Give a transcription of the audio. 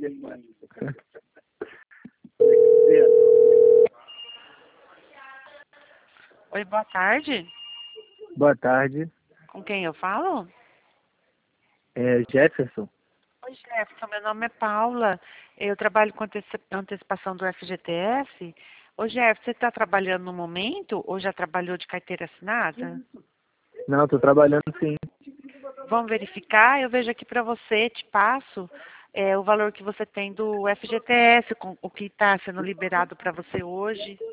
Oi, boa tarde. Boa tarde. Com quem eu falo? É Jefferson? Oi, Jefferson, meu nome é Paula. Eu trabalho com antecipação do FGTS. Ô, Jefferson, você está trabalhando no momento ou já trabalhou de carteira assinada? Não, estou trabalhando sim. Vamos verificar? Eu vejo aqui para você, te passo o valor que você tem do FGTS, com o que está sendo liberado para você hoje.